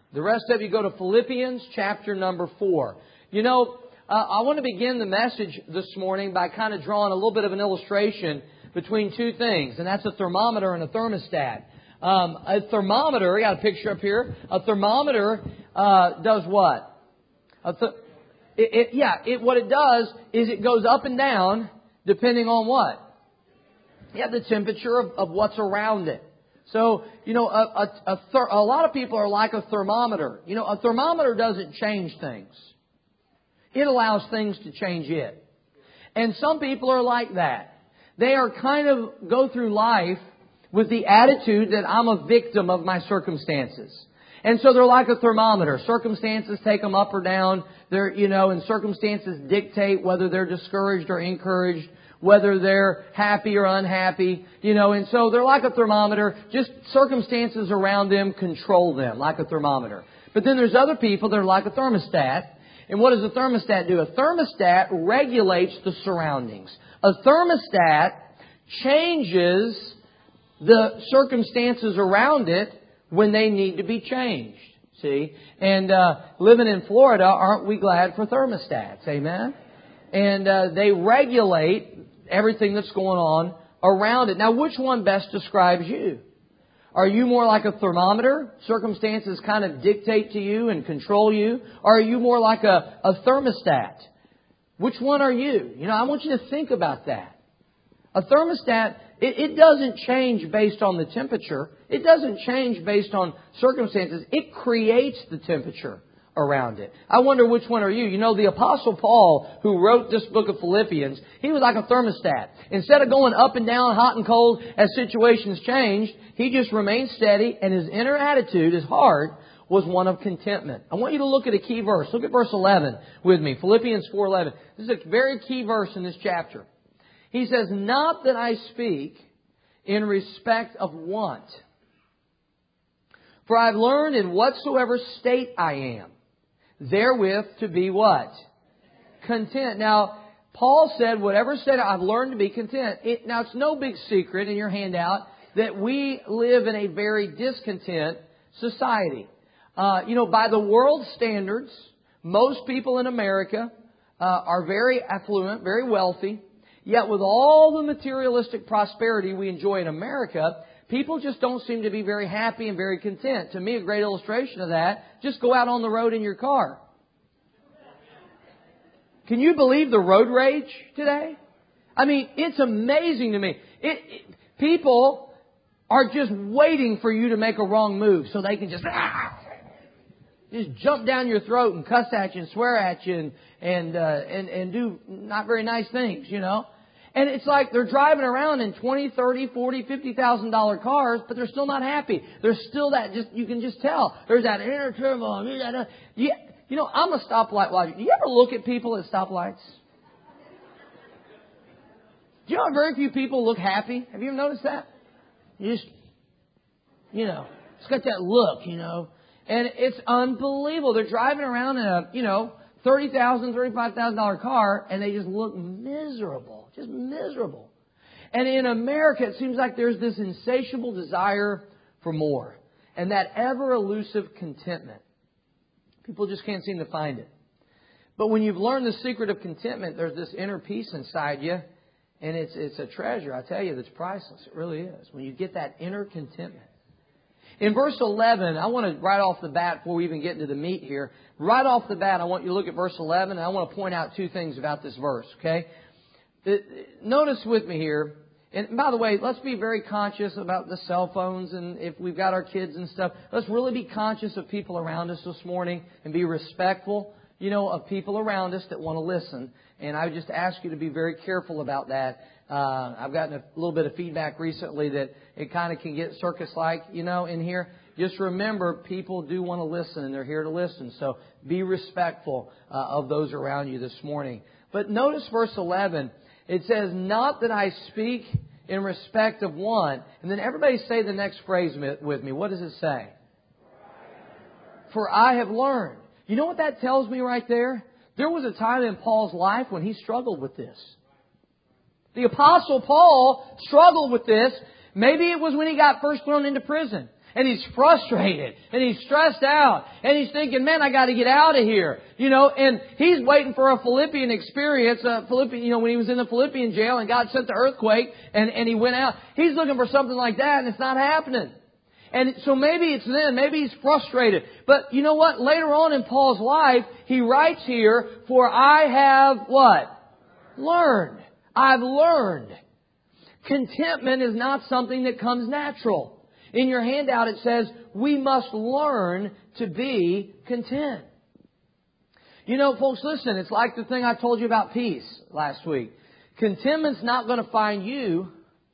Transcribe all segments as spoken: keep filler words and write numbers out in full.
The rest of you go to Philippians chapter number four. You know, uh, I want to begin the message this morning by kind of drawing a little bit of an illustration between two things, and that's a thermometer and a thermostat. Um, a thermometer, I got a picture up here. A thermometer uh, does what? A th- it, it, yeah, it, what it does is it goes up and down depending on what? Yeah, the temperature of, of what's around it. So, you know, a, a, a, ther- a lot of people are like a thermometer. You know, a thermometer doesn't change things. It allows things to change it. And some people are like that. They are kind of go through life with the attitude that I'm a victim of my circumstances. And so they're like a thermometer. Circumstances take them up or down. They're, you know, and circumstances dictate whether they're discouraged or encouraged, whether they're happy or unhappy, you know, and so they're like a thermometer. Just circumstances around them control them like a thermometer. But then there's other people that are like a thermostat. And what does a thermostat do? A thermostat regulates the surroundings. A thermostat changes the circumstances around it when they need to be changed. See? And uh, living in Florida, aren't we glad for thermostats? Amen? And uh, they regulate everything that's going on around it. Now, which one best describes you? Are you more like a thermometer? Circumstances kind of dictate to you and control you. Or are you more like a, a thermostat? Which one are you? You know, I want you to think about that. A thermostat, it, it doesn't change based on the temperature. It doesn't change based on circumstances. It creates the temperature around it. I wonder which one are you? You know, the Apostle Paul, who wrote this book of Philippians, he was like a thermostat. Instead of going up and down, hot and cold, as situations changed, he just remained steady, and his inner attitude, his heart, was one of contentment. I want you to look at a key verse. Look at verse eleven with me. Philippians four eleven. This is a very key verse in this chapter. He says, "Not that I speak in respect of want, for I've learned in whatsoever state I am, therewith to be" what? Content. Now, Paul said, whatever state I've learned to be content. It, now, it's no big secret in your handout that we live in a very discontent society. Uh, you know, by the world standards, most people in America uh, are very affluent, very wealthy. Yet with all the materialistic prosperity we enjoy in America, people just don't seem to be very happy and very content. To me, a great illustration of that, just go out on the road in your car. Can you believe the road rage today? I mean, it's amazing to me. It, it, people are just waiting for you to make a wrong move so they can just ah, just jump down your throat and cuss at you and swear at you and and, uh, and and do not very nice things, you know. And it's like they're driving around in twenty, thirty, forty, fifty thousand dollar cars, but they're still not happy. There's still that, just you can just tell. There's that inner turmoil. You, you know, I'm a stoplight watcher. Do you ever look at people at stoplights? Do you know very few people look happy? Have you ever noticed that? You just, you know, it's got that look, you know. And it's unbelievable. They're driving around in a, you know, thirty thousand dollars, thirty-five thousand dollars car, and they just look miserable. Just miserable. And in America, it seems like there's this insatiable desire for more. And that ever elusive contentment. People just can't seem to find it. But when you've learned the secret of contentment, there's this inner peace inside you. And it's it's a treasure, I tell you, that's priceless. It really is. When you get that inner contentment. In verse eleven, I want to, right off the bat, before we even get into the meat here, right off the bat, I want you to look at verse eleven, and I want to point out two things about this verse, okay? Notice with me here, and by the way, let's be very conscious about the cell phones, and if we've got our kids and stuff, let's really be conscious of people around us this morning and be respectful, you know, of people around us that want to listen. And I would just ask you to be very careful about that. Uh, I've gotten a little bit of feedback recently that it kind of can get circus-like, you know, in here. Just remember, people do want to listen, and they're here to listen. So be respectful uh, of those around you this morning. But notice verse eleven. It says, "Not that I speak in respect of one." And then everybody say the next phrase with me. What does it say? For I have learned. You know what that tells me right there? There was a time in Paul's life when he struggled with this. The Apostle Paul struggled with this. Maybe it was when he got first thrown into prison. And he's frustrated. And he's stressed out. And he's thinking, man, I got to get out of here. You know, and he's waiting for a Philippian experience. Uh, Philippian, you know, when he was in the Philippian jail and God sent the earthquake and, and he went out. He's looking for something like that and it's not happening. And so maybe it's then, maybe he's frustrated. But you know what? Later on in Paul's life, he writes here, for I have what? Learned. I've learned. Contentment is not something that comes natural. In your handout it says, we must learn to be content. You know, folks, listen, it's like the thing I told you about peace last week. Contentment's not going to find you.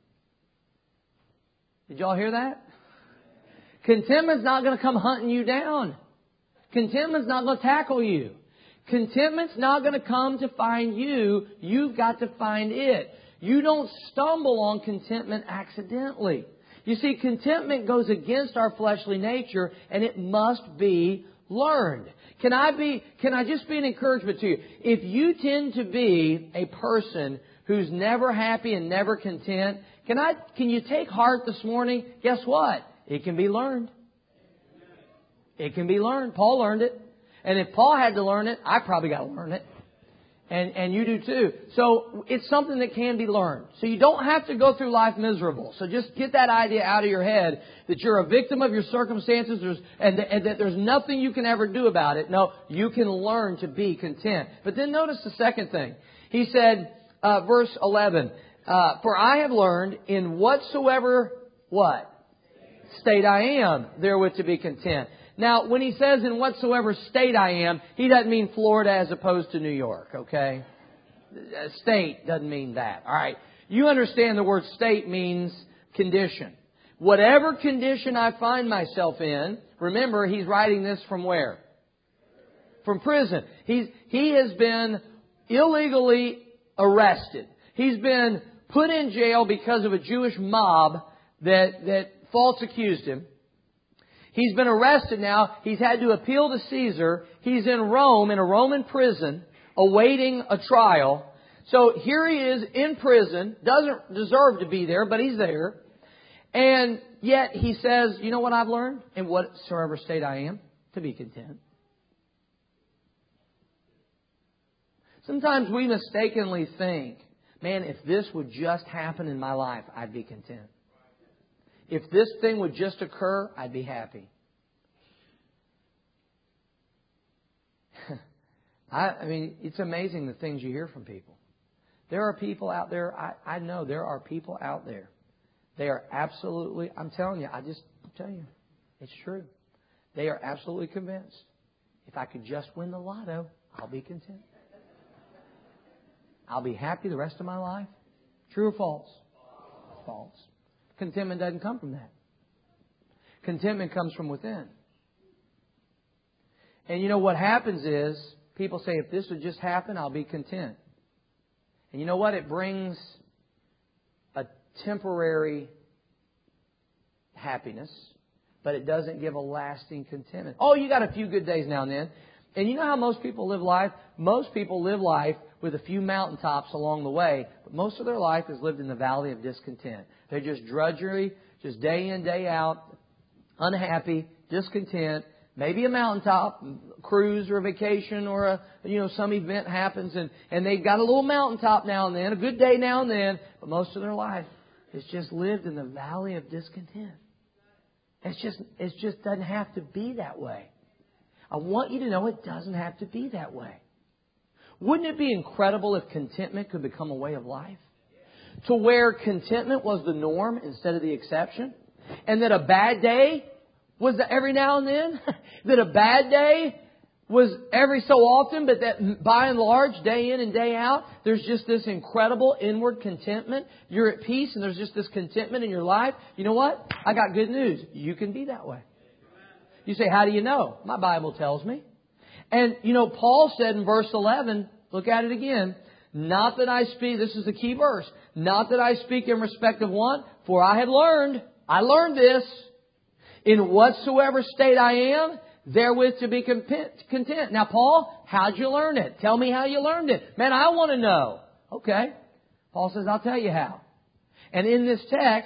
Did y'all hear that? Contentment's not going to come hunting you down. Contentment's not going to tackle you. Contentment's not going to come to find you. You've got to find it. You don't stumble on contentment accidentally. You see, contentment goes against our fleshly nature and it must be learned. Can I be, can I just be an encouragement to you? If you tend to be a person who's never happy and never content, can I, can you take heart this morning? Guess what? It can be learned. It can be learned. Paul learned it. And if Paul had to learn it, I probably got to learn it. And, and you do too. So it's something that can be learned. So you don't have to go through life miserable. So just get that idea out of your head that you're a victim of your circumstances there's, and, th- and that there's nothing you can ever do about it. No, you can learn to be content. But then notice the second thing. He said, uh, verse eleven, uh, for I have learned in whatsoever, what? State I am, therewith to be content. Now, when he says in whatsoever state I am, he doesn't mean Florida as opposed to New York, okay? State doesn't mean that, all right? You understand the word state means condition. Whatever condition I find myself in, remember, he's writing this from where? From prison. He's, he has been illegally arrested. He's been put in jail because of a Jewish mob that, that false accused him. He's been arrested now. He's had to appeal to Caesar. He's in Rome, in a Roman prison, awaiting a trial. So here he is in prison. Doesn't deserve to be there, but he's there. And yet he says, you know what I've learned? In whatsoever state I am, to be content. Sometimes we mistakenly think, man, if this would just happen in my life, I'd be content. If this thing would just occur, I'd be happy. I, I mean, it's amazing the things you hear from people. There are people out there, I, I know there are people out there. They are absolutely, I'm telling you, I just tell you, it's true. They are absolutely convinced. If I could just win the lotto, I'll be content. I'll be happy the rest of my life. True or false? False. Contentment doesn't come from that. Contentment comes from within. And you know what happens is, people say, if this would just happen, I'll be content. And you know what? It brings a temporary happiness, but it doesn't give a lasting contentment. Oh, you got a few good days now and then. And you know how most people live life? Most people live life with a few mountaintops along the way, but most of their life is lived in the valley of discontent. They're just drudgery, just day in, day out, unhappy, discontent. Maybe a mountaintop cruise or a vacation or a, you know, some event happens and, and they've got a little mountaintop now and then, a good day now and then, but most of their life is just lived in the valley of discontent. It's just, it just doesn't have to be that way. I want you to know it doesn't have to be that way. Wouldn't it be incredible if contentment could become a way of life? To where contentment was the norm instead of the exception? And that a bad day was every now and then? That a bad day was every so often, but that by and large, day in and day out, there's just this incredible inward contentment. You're at peace and there's just this contentment in your life. You know what? I got good news. You can be that way. You say, how do you know? My Bible tells me. And, you know, Paul said in verse eleven, look at it again. Not that I speak, this is the key verse. Not that I speak in respect of one, for I have learned, I learned this, in whatsoever state I am, therewith to be content. Now, Paul, how'd you learn it? Tell me how you learned it. Man, I want to know. Okay. Paul says, I'll tell you how. And in this text,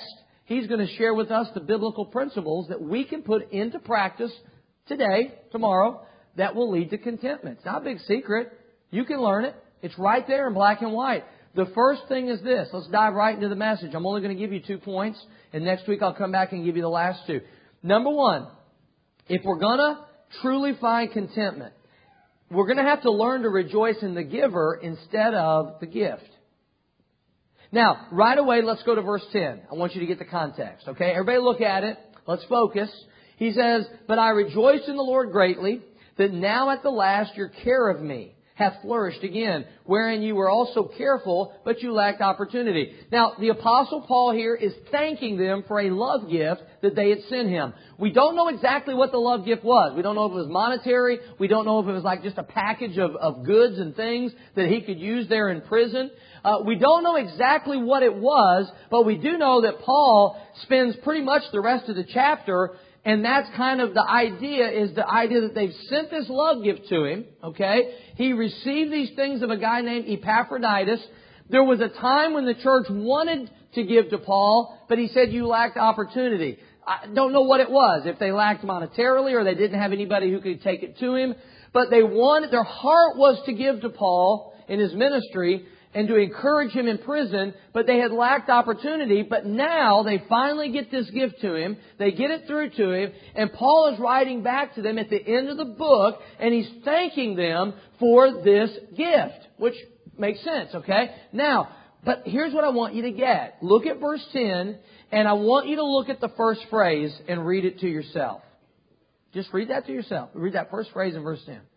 he's going to share with us the biblical principles that we can put into practice today, tomorrow, that will lead to contentment. It's not a big secret. You can learn it. It's right there in black and white. The first thing is this. Let's dive right into the message. I'm only going to give you two points, and next week I'll come back and give you the last two. Number one, if we're going to truly find contentment, we're going to have to learn to rejoice in the giver instead of the gift. Now, right away, let's go to verse ten. I want you to get the context, okay? Everybody look at it. Let's focus. He says, "But I rejoice in the Lord greatly, that now at the last your care of me hath flourished again, wherein you were also careful, but you lacked opportunity." Now, the Apostle Paul here is thanking them for a love gift that they had sent him. We don't know exactly what the love gift was. We don't know if it was monetary. We don't know if it was like just a package of, of goods and things that he could use there in prison. Uh, we don't know exactly what it was, but we do know that Paul spends pretty much the rest of the chapter, and that's kind of the idea, is the idea that they've sent this love gift to him, okay? He received these things of a guy named Epaphroditus. There was a time when the church wanted to give to Paul, but he said you lacked opportunity. I don't know what it was, if they lacked monetarily or they didn't have anybody who could take it to him. But they wanted, their heart was to give to Paul in his ministry and to encourage him in prison, but they had lacked opportunity. But now they finally get this gift to him. They get it through to him. And Paul is writing back to them at the end of the book, and he's thanking them for this gift, which makes sense, okay? Now, but here's what I want you to get. Look at verse ten, and I want you to look at the first phrase and read it to yourself. Just read that to yourself. Read that first phrase in verse ten.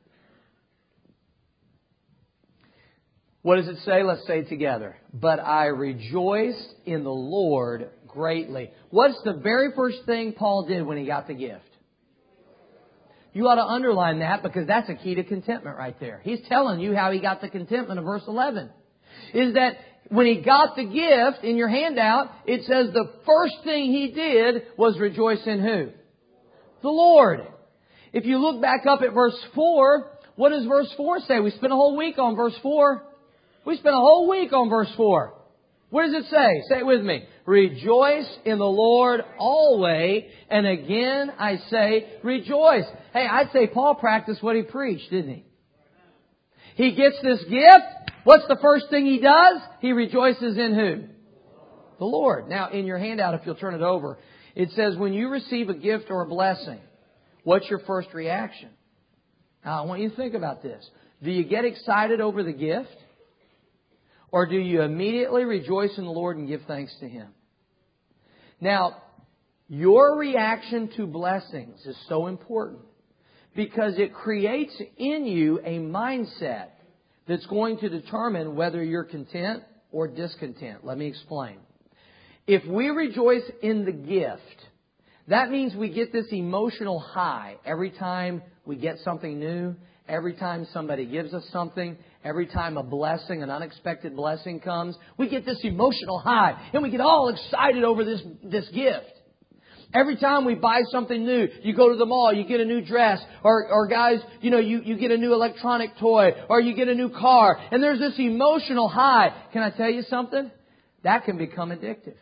What does it say? Let's say it together. "But I rejoiced in the Lord greatly." What's the very first thing Paul did when he got the gift? You ought to underline that, because that's a key to contentment right there. He's telling you how he got the contentment of verse eleven. Is that when he got the gift in your handout, it says the first thing he did was rejoice in who? The Lord. If you look back up at verse four, what does verse four say? We spent a whole week on verse four. We spent a whole week on verse four. What does it say? Say it with me. "Rejoice in the Lord always, and again I say rejoice." Hey, I'd say Paul practiced what he preached, didn't he? He gets this gift. What's the first thing he does? He rejoices in who? The Lord. Now, in your handout, if you'll turn it over, it says, when you receive a gift or a blessing, what's your first reaction? Now, I want you to think about this. Do you get excited over the gift? Or do you immediately rejoice in the Lord and give thanks to Him? Now, your reaction to blessings is so important because it creates in you a mindset that's going to determine whether you're content or discontent. Let me explain. If we rejoice in the gift, that means we get this emotional high every time we get something new, every time somebody gives us something, every time a blessing, an unexpected blessing comes. We get this emotional high and we get all excited over this, this gift. Every time we buy something new, you go to the mall, you get a new dress, or, or guys, you know, you, you get a new electronic toy, or you get a new car, and there's this emotional high. Can I tell you something? That can become addictive.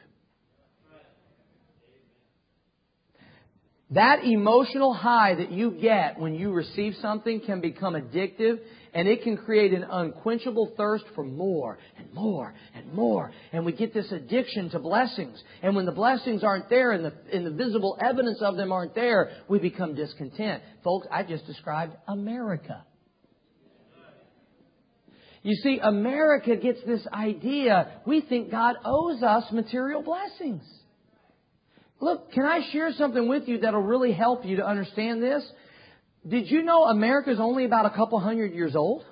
That emotional high that you get when you receive something can become addictive, and it can create an unquenchable thirst for more and more and more. And we get this addiction to blessings. And when the blessings aren't there and the, and the visible evidence of them aren't there, we become discontent. Folks, I just described America. You see, America gets this idea. We think God owes us material blessings. Look, can I share something with you that'll really help you to understand this? Did you know America is only about a couple hundred years old?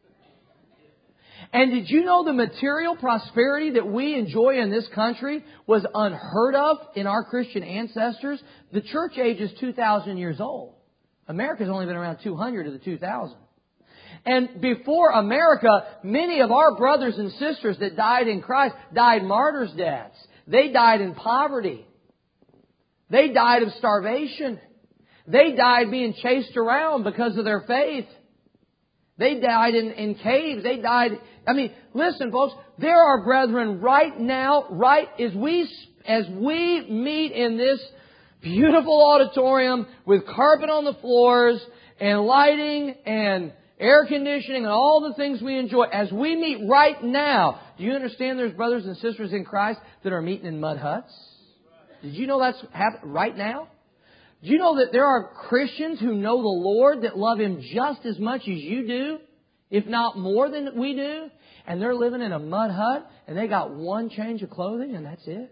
And did you know the material prosperity that we enjoy in this country was unheard of in our Christian ancestors? The church age is two thousand years old. America's only been around two hundred to the two thousand. And before America, many of our brothers and sisters that died in Christ died martyrs' deaths. They died in poverty. They died of starvation. They died being chased around because of their faith. They died in, in caves. They died... I mean, listen, folks. There are brethren right now, right as we as we meet in this beautiful auditorium with carpet on the floors and lighting and air conditioning and all the things we enjoy, as we meet right now, do you understand there's brothers and sisters in Christ that are meeting in mud huts? Did you know that's happening right now? Do you know that there are Christians who know the Lord that love Him just as much as you do, if not more than we do? And they're living in a mud hut and they got one change of clothing and that's it.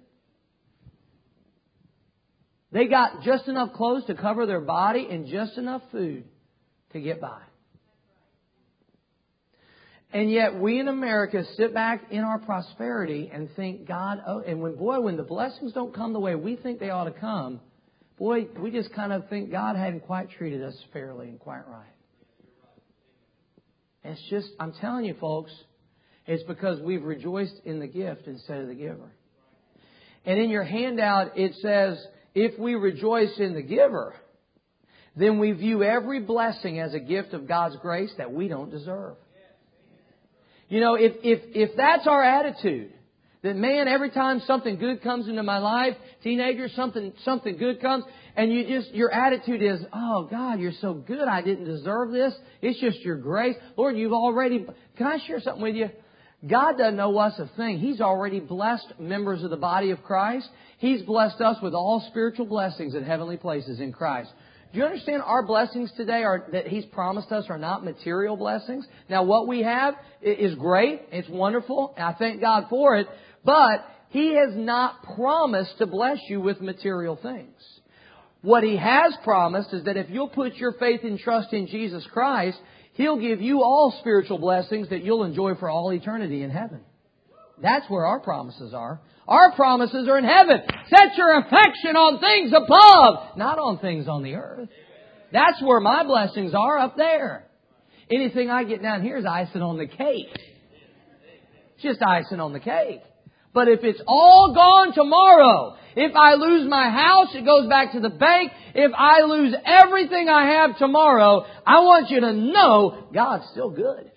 They got just enough clothes to cover their body and just enough food to get by. And yet we in America sit back in our prosperity and think God, oh, and when, boy, when the blessings don't come the way we think they ought to come, boy, we just kind of think God hadn't quite treated us fairly and quite right. It's just, I'm telling you folks, it's because we've rejoiced in the gift instead of the giver. And in your handout, it says, if we rejoice in the giver, then we view every blessing as a gift of God's grace that we don't deserve. You know, if, if, if that's our attitude, that man, every time something good comes into my life, teenagers, something, something good comes, and you just, your attitude is, oh God, you're so good, I didn't deserve this. It's just your grace. Lord, you've already, can I share something with you? God doesn't owe us a thing. He's already blessed members of the body of Christ. He's blessed us with all spiritual blessings in heavenly places in Christ. Do you understand our blessings today are that He's promised us are not material blessings? Now, what we have is great. It's wonderful. And I thank God for it. But He has not promised to bless you with material things. What He has promised is that if you'll put your faith and trust in Jesus Christ, He'll give you all spiritual blessings that you'll enjoy for all eternity in heaven. That's where our promises are. Our promises are in heaven. Set your affection on things above, not on things on the earth. That's where my blessings are, up there. Anything I get down here is icing on the cake. It's just icing on the cake. But if it's all gone tomorrow, if I lose my house, it goes back to the bank. If I lose everything I have tomorrow, I want you to know God's still good.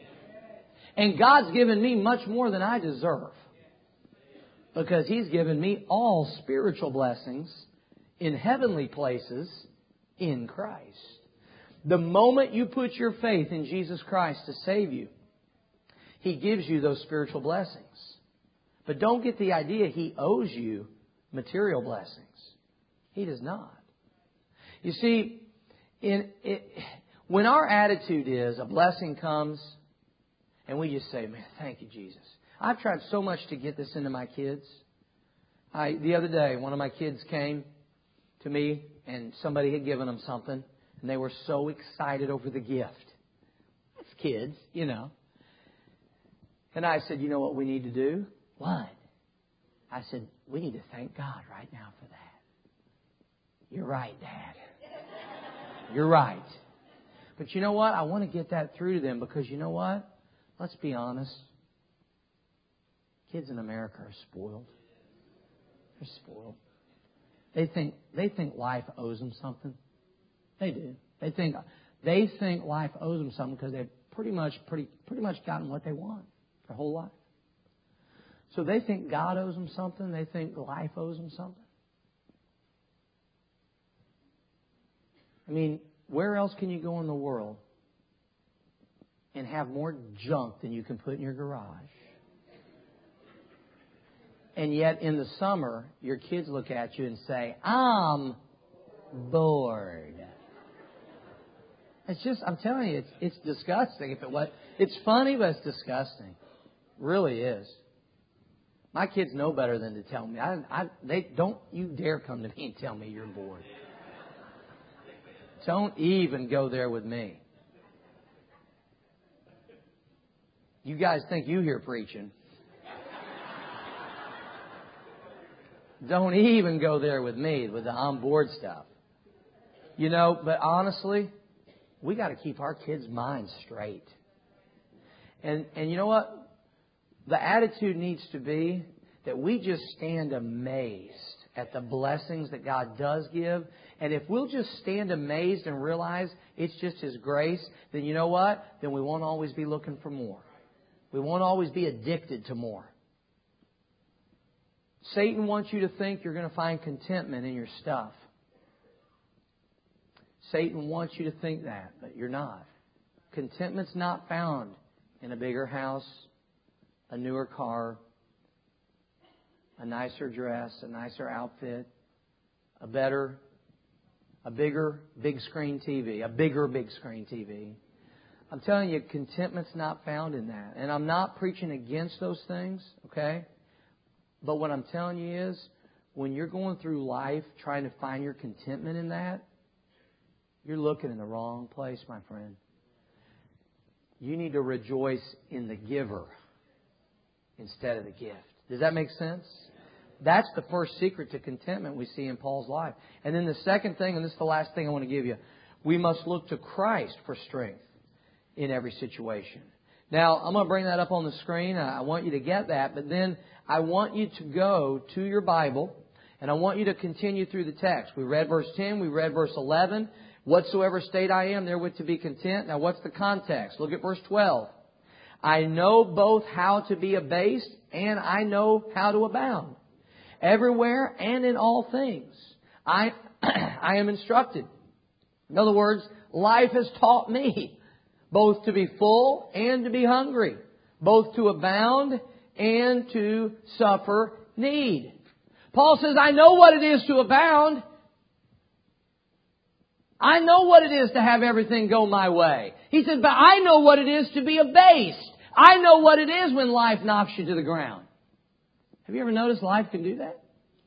And God's given me much more than I deserve. Because He's given me all spiritual blessings in heavenly places in Christ. The moment you put your faith in Jesus Christ to save you, He gives you those spiritual blessings. But don't get the idea He owes you material blessings. He does not. You see, in it, when our attitude is a blessing comes and we just say, man, thank you, Jesus. I've tried so much to get this into my kids. I, the other day, one of my kids came to me and somebody had given them something and they were so excited over the gift. That's kids, you know. And I said, you know what we need to do? What? I said, we need to thank God right now for that. You're right, Dad. You're right. But you know what? I want to get that through to them because you know what? Let's be honest. Kids in America are spoiled. They're spoiled. They think they think life owes them something. They do. They think they think life owes them something because they've pretty much pretty pretty much gotten what they want their whole life. So they think God owes them something. They think life owes them something. I mean, where else can you go in the world and have more junk than you can put in your garage? And yet in the summer, your kids look at you and say, I'm bored. It's just, I'm telling you, it's, it's disgusting. If it was, it's funny, but it's disgusting. It really is. My kids know better than to tell me. I, I, they don't you dare come to me and tell me you're bored. Don't even go there with me. You guys think you hear preaching. Don't even go there with me with the on board stuff. You know, but honestly, we got to keep our kids' minds straight. And and you know what? The attitude needs to be that we just stand amazed at the blessings that God does give. And if we'll just stand amazed and realize it's just His grace, then you know what? Then we won't always be looking for more. We won't always be addicted to more. Satan wants you to think you're going to find contentment in your stuff. Satan wants you to think that, but you're not. Contentment's not found in a bigger house, a newer car, a nicer dress, a nicer outfit, a better, a bigger big screen T V, a bigger big screen T V. I'm telling you, contentment's not found in that. And I'm not preaching against those things, okay? But what I'm telling you is, when you're going through life trying to find your contentment in that, you're looking in the wrong place, my friend. You need to rejoice in the giver instead of the gift. Does that make sense? That's the first secret to contentment we see in Paul's life. And then the second thing, and this is the last thing I want to give you, we must look to Christ for strength in every situation. Now, I'm going to bring that up on the screen. I want you to get that. But then I want you to go to your Bible, and I want you to continue through the text. We read verse ten. We read verse eleven. Whatsoever state I am, therewith to be content. Now, what's the context? Look at verse twelve. I know both how to be abased, and I know how to abound. Everywhere and in all things, I, I am instructed. In other words, life has taught me both to be full and to be hungry, both to abound and to suffer need. Paul says, I know what it is to abound. I know what it is to have everything go my way. He said, but I know what it is to be abased. I know what it is when life knocks you to the ground. Have you ever noticed life can do that?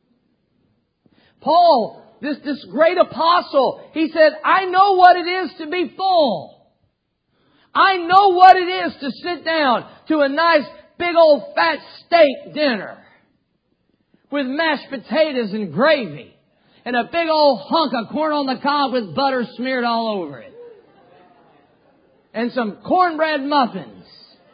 Paul, this, this great apostle, he said, I know what it is to be full. I know what it is to sit down to a nice big old fat steak dinner with mashed potatoes and gravy and a big old hunk of corn on the cob with butter smeared all over it. And some cornbread muffins.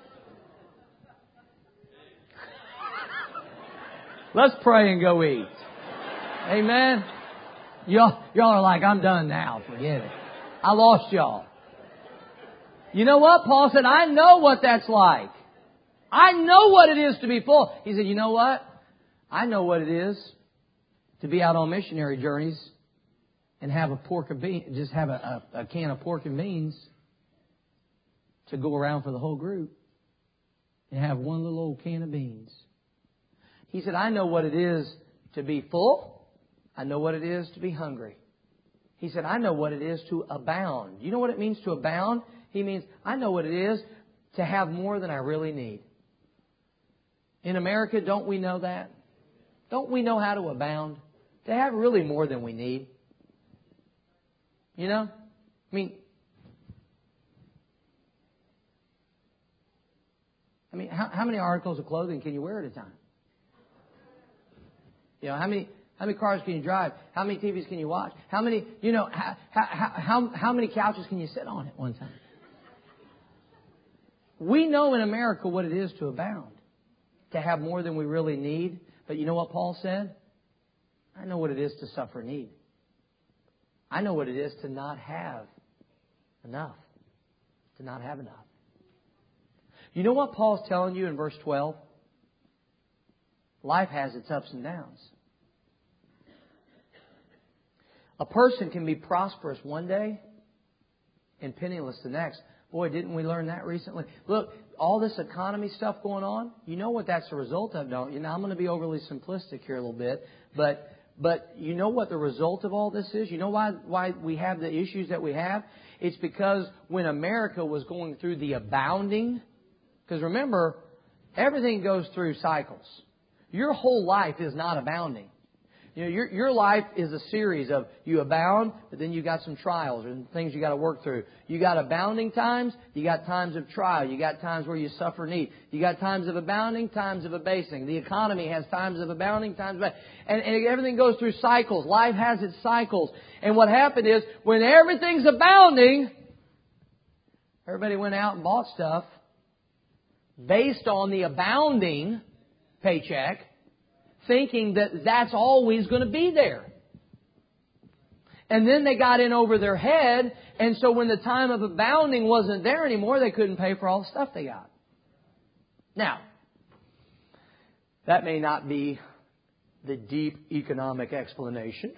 Let's pray and go eat. Amen. Y'all, y'all are like, I'm done now. Forget it. I lost y'all. You know what? Paul said, I know what that's like. I know what it is to be full. He said, you know what? I know what it is to be out on missionary journeys and have a pork and bean, just have a, a, a can of pork and beans to go around for the whole group and have one little old can of beans. He said, I know what it is to be full. I know what it is to be hungry. He said, I know what it is to abound. You know what it means to abound? He means, I know what it is to have more than I really need. In America, don't we know that? Don't we know how to abound? To have really more than we need. You know? I mean, I mean, how, how many articles of clothing can you wear at a time? You know, how many how many cars can you drive? How many T Vs can you watch? How many, you know, how how how, how many couches can you sit on at one time? We know in America what it is to abound, to have more than we really need. But you know what Paul said? I know what it is to suffer need. I know what it is to not have enough. To not have enough. You know what Paul's telling you in verse twelve? Life has its ups and downs. A person can be prosperous one day and penniless the next. Boy, didn't we learn that recently? Look, all this economy stuff going on, you know what that's the result of, don't you? Now, I'm going to be overly simplistic here a little bit, but but you know what the result of all this is? You know why why we have the issues that we have? It's because when America was going through the abounding, because remember, everything goes through cycles. Your whole life is not abounding. You know, your your life is a series of you abound, but then you got some trials and things you got to work through. You got abounding times, you got times of trial, you got times where you suffer need. You got times of abounding, times of abasing. The economy has times of abounding, times of abasing. And, and everything goes through cycles. Life has its cycles. And what happened is, when everything's abounding, everybody went out and bought stuff based on the abounding paycheck, thinking that that's always going to be there. And then they got in over their head, and so when the time of abounding wasn't there anymore, they couldn't pay for all the stuff they got. Now, that may not be the deep economic explanation.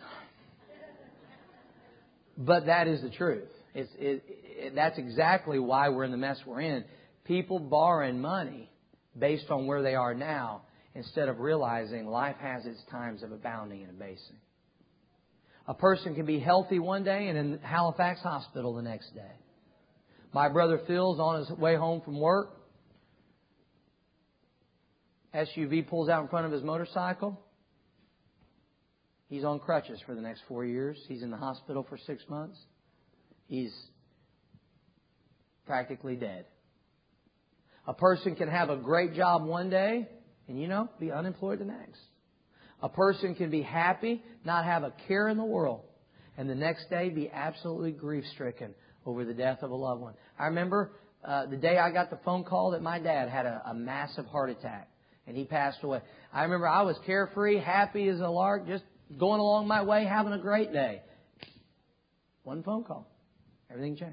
But that is the truth. It's, it, it, that's exactly why we're in the mess we're in. People borrowing money based on where they are now instead of realizing life has its times of abounding and abasing. A person can be healthy one day and in Halifax Hospital the next day. My brother Phil's on his way home from work. S U V pulls out in front of his motorcycle. He's on crutches for the next four years. He's in the hospital for six months. He's practically dead. A person can have a great job one day and, you know, be unemployed the next. A person can be happy, not have a care in the world, and the next day be absolutely grief-stricken over the death of a loved one. I remember uh, the day I got the phone call that my dad had a, a massive heart attack and he passed away. I remember I was carefree, happy as a lark, just going along my way, having a great day. One phone call. Everything changed.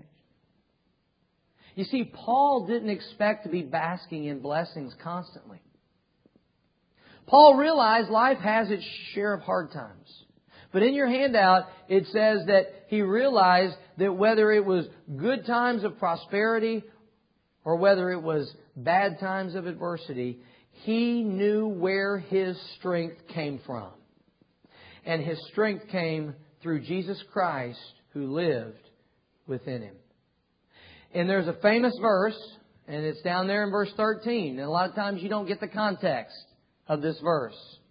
You see, Paul didn't expect to be basking in blessings constantly. Paul realized life has its share of hard times. But in your handout, it says that he realized that whether it was good times of prosperity or whether it was bad times of adversity, he knew where his strength came from. And his strength came through Jesus Christ who lived within him. And there's a famous verse, and it's down there in verse thirteen. And a lot of times you don't get the context of this verse.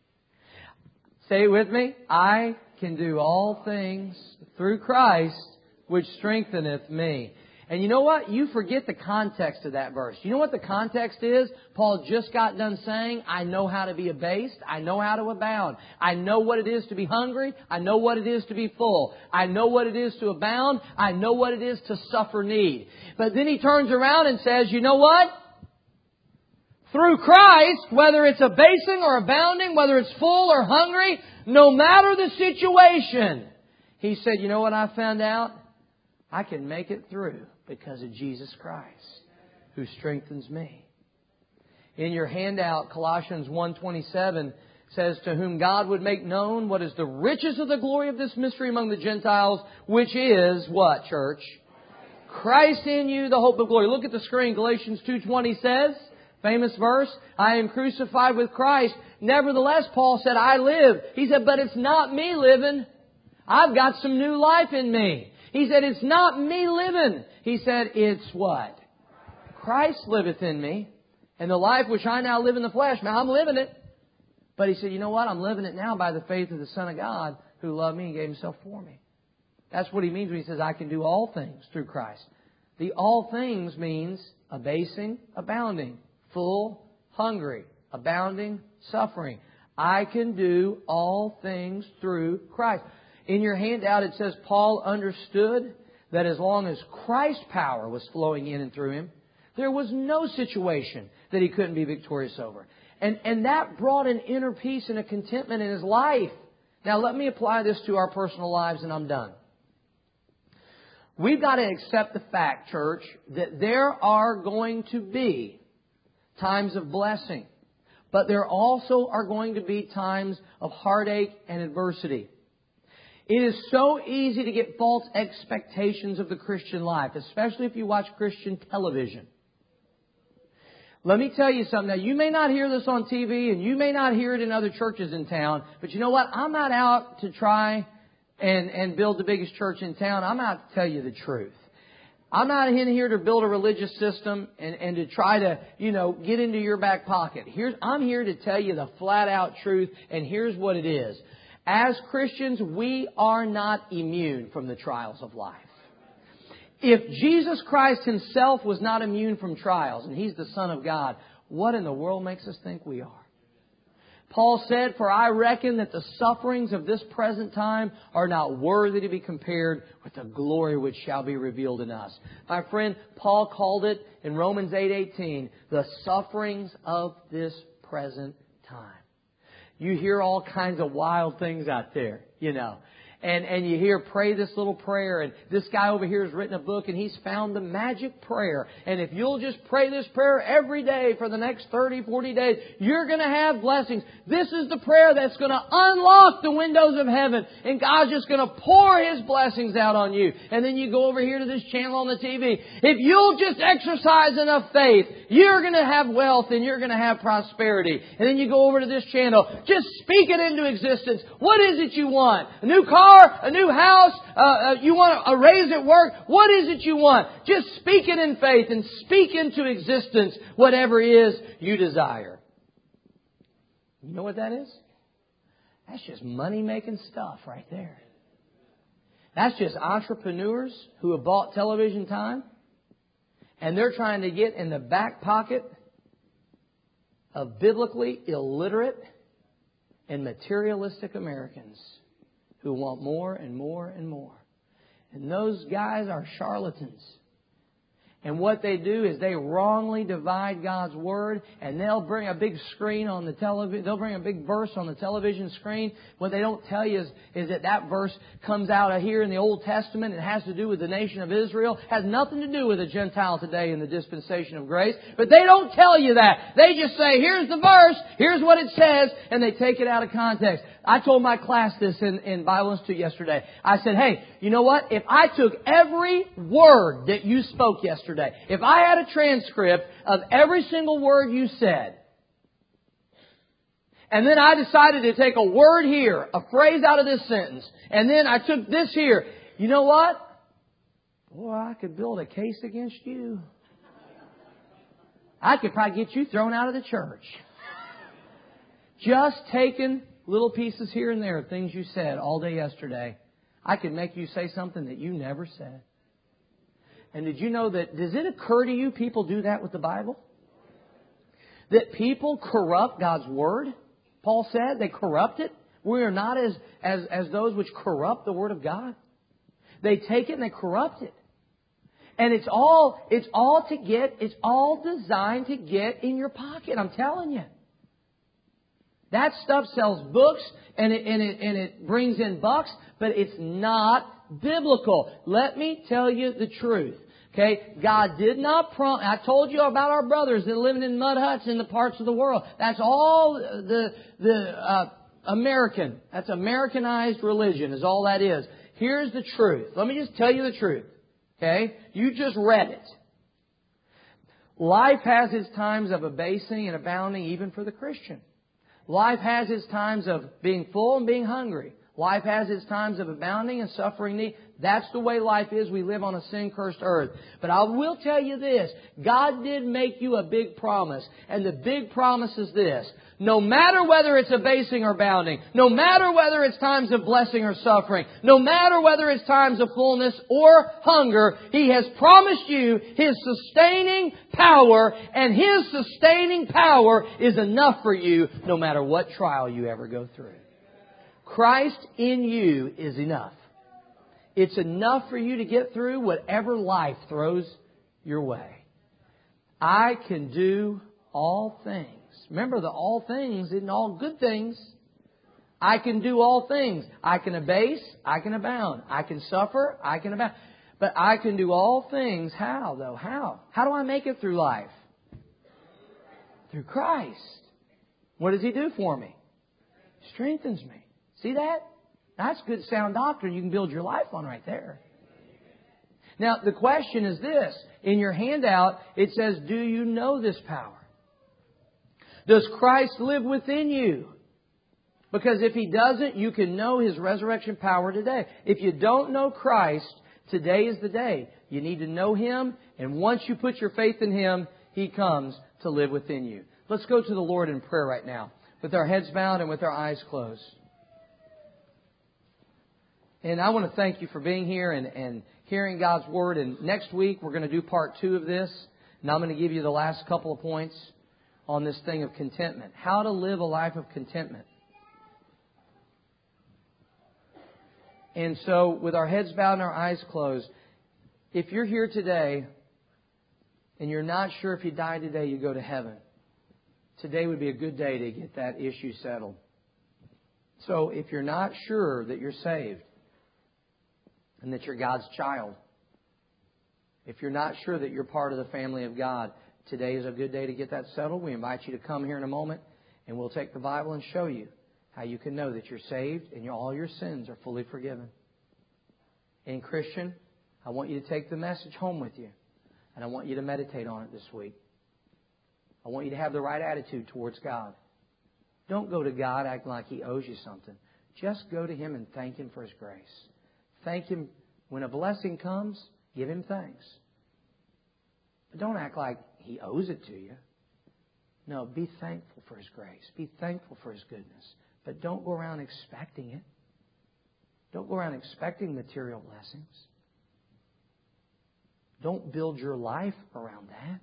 Say it with me. I can do all things through Christ which strengtheneth me. And you know what? You forget the context of that verse. You know what the context is? Paul just got done saying, I know how to be abased. I know how to abound. I know what it is to be hungry. I know what it is to be full. I know what it is to abound. I know what it is to suffer need. But then he turns around and says, you know what? Through Christ, whether it's abasing or abounding, whether it's full or hungry, no matter the situation, he said, you know what I found out? I can make it through because of Jesus Christ who strengthens me. In your handout, Colossians one twenty-seven says, to whom God would make known what is the riches of the glory of this mystery among the Gentiles, which is what, church? Christ in you, the hope of glory. Look at the screen. Galatians two twenty says, famous verse, I am crucified with Christ. Nevertheless, Paul said, I live. He said, but it's not me living. I've got some new life in me. He said, it's not me living. He said, it's what? Christ liveth in me. And the life which I now live in the flesh, now I'm living it. But he said, you know what? I'm living it now by the faith of the Son of God who loved me and gave Himself for me. That's what he means when he says, I can do all things through Christ. The all things means abasing, abounding, full, hungry, abounding, suffering. I can do all things through Christ. In your handout, it says Paul understood that as long as Christ's power was flowing in and through him, there was no situation that he couldn't be victorious over. And, and that brought an inner peace and a contentment in his life. Now, let me apply this to our personal lives and I'm done. We've got to accept the fact, church, that there are going to be times of blessing. But there also are going to be times of heartache and adversity. It is so easy to get false expectations of the Christian life, especially if you watch Christian television. Let me tell you something. Now, you may not hear this on T V and you may not hear it in other churches in town, but you know what? I'm not out to try and, and build the biggest church in town. I'm out to tell you the truth. I'm not in here to build a religious system and, and to try to, you know, get into your back pocket. Here's, I'm here to tell you the flat out truth, and here's what it is. As Christians, we are not immune from the trials of life. If Jesus Christ Himself was not immune from trials, and He's the Son of God, what in the world makes us think we are? Paul said, for I reckon that the sufferings of this present time are not worthy to be compared with the glory which shall be revealed in us. My friend, Paul called it in Romans eight eighteen, the sufferings of this present time. You hear all kinds of wild things out there, you know. And, and you hear, pray this little prayer. And this guy over here has written a book and he's found the magic prayer. And if you'll just pray this prayer every day for the next thirty, forty days, you're going to have blessings. This is the prayer that's going to unlock the windows of heaven. And God's just going to pour His blessings out on you. And then you go over here to this channel on the T V. If you'll just exercise enough faith, you're going to have wealth and you're going to have prosperity. And then you go over to this channel. Just speak it into existence. What is it you want? A new car? A new house? Uh, uh, you want a raise at work? What is it you want? Just speak it in faith and speak into existence whatever it is you desire. You know what that is? That's just money-making stuff right there. That's just entrepreneurs who have bought television time and they're trying to get in the back pocket of biblically illiterate and materialistic Americans who want more and more and more. And those guys are charlatans. And what they do is they wrongly divide God's Word, and they'll bring a big screen on the television. They'll bring a big verse on the television screen. What they don't tell you is, is that that verse comes out of here in the Old Testament. It has to do with the nation of Israel. It has nothing to do with the Gentile today in the dispensation of grace. But they don't tell you that. They just say, here's the verse, here's what it says, and they take it out of context. I told my class this in, in Bible Institute yesterday. I said, hey, you know what? If I took every word that you spoke yesterday, if I had a transcript of every single word you said, and then I decided to take a word here, a phrase out of this sentence, and then I took this here, you know what? Boy, I could build a case against you. I could probably get you thrown out of the church. Just taking little pieces here and there of things you said all day yesterday, I could make you say something that you never said. And did you know that, does it occur to you people do that with the Bible? That people corrupt God's Word? Paul said they corrupt it. We are not as, as, as those which corrupt the Word of God. They take it and they corrupt it. And it's all, it's all to get, it's all designed to get in your pocket. I'm telling you. That stuff sells books and it, and it, and it brings in bucks, but it's not biblical. Let me tell you the truth. Okay, God did not promise. I told you about our brothers that are living in mud huts in the parts of the world. That's all the the uh, American. That's Americanized religion is all that is. Here's the truth. Let me just tell you the truth. Okay, you just read it. Life has its times of abasing and abounding, even for the Christian. Life has its times of being full and being hungry. Life has its times of abounding and suffering need. That's the way life is. We live on a sin-cursed earth. But I will tell you this. God did make you a big promise. And the big promise is this. No matter whether it's abasing or abounding, no matter whether it's times of blessing or suffering, no matter whether it's times of fullness or hunger, He has promised you His sustaining power, and His sustaining power is enough for you no matter what trial you ever go through. Christ in you is enough. It's enough for you to get through whatever life throws your way. I can do all things. Remember, the all things isn't all good things. I can do all things. I can abase. I can abound. I can suffer. I can abound. But I can do all things. How, though? How? How do I make it through life? Through Christ. What does He do for me? He strengthens me. See that? That's good sound doctrine you can build your life on right there. Now, the question is this. In your handout, it says, do you know this power? Does Christ live within you? Because if He doesn't, you can know His resurrection power today. If you don't know Christ, today is the day. You need to know Him, and once you put your faith in Him, He comes to live within you. Let's go to the Lord in prayer right now, with our heads bowed and with our eyes closed. And I want to thank you for being here and, and hearing God's Word. And next week, we're going to do part two of this. And I'm going to give you the last couple of points on this thing of contentment. How to live a life of contentment. And so, with our heads bowed and our eyes closed, if you're here today and you're not sure if you die today, you go to heaven, today would be a good day to get that issue settled. So, if you're not sure that you're saved, and that you're God's child. If you're not sure that you're part of the family of God, today is a good day to get that settled. We invite you to come here in a moment, and we'll take the Bible and show you how you can know that you're saved and all your sins are fully forgiven. And Christian, I want you to take the message home with you, and I want you to meditate on it this week. I want you to have the right attitude towards God. Don't go to God acting like He owes you something. Just go to Him and thank Him for His grace. Thank Him. When a blessing comes, give Him thanks. But don't act like He owes it to you. No, be thankful for His grace. Be thankful for His goodness. But don't go around expecting it. Don't go around expecting material blessings. Don't build your life around that.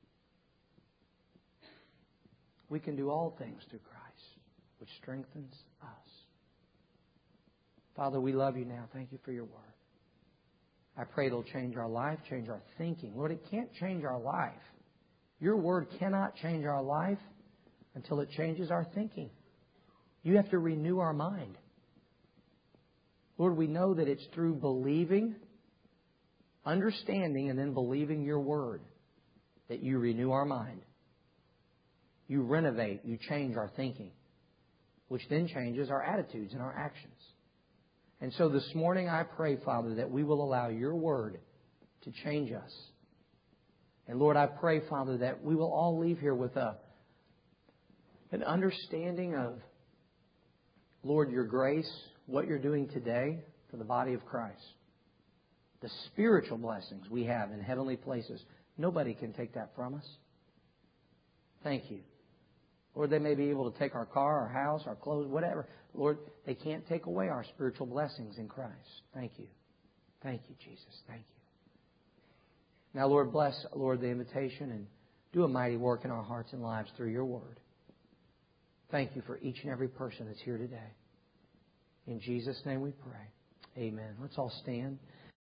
We can do all things through Christ, which strengthens us. Father, we love You now. Thank You for Your Word. I pray it'll change our life, change our thinking. Lord, it can't change our life. Your Word cannot change our life until it changes our thinking. You have to renew our mind. Lord, we know that it's through believing, understanding, and then believing Your Word that You renew our mind. You renovate, You change our thinking, which then changes our attitudes and our actions. And so this morning I pray, Father, that we will allow Your Word to change us. And Lord, I pray, Father, that we will all leave here with a, an understanding of, Lord, Your grace, what You're doing today for the body of Christ. The spiritual blessings we have in heavenly places. Nobody can take that from us. Thank You. Lord, they may be able to take our car, our house, our clothes, whatever. Lord, they can't take away our spiritual blessings in Christ. Thank You. Thank You, Jesus. Thank You. Now, Lord, bless, Lord, the invitation and do a mighty work in our hearts and lives through Your Word. Thank You for each and every person that's here today. In Jesus' name we pray. Amen. Let's all stand.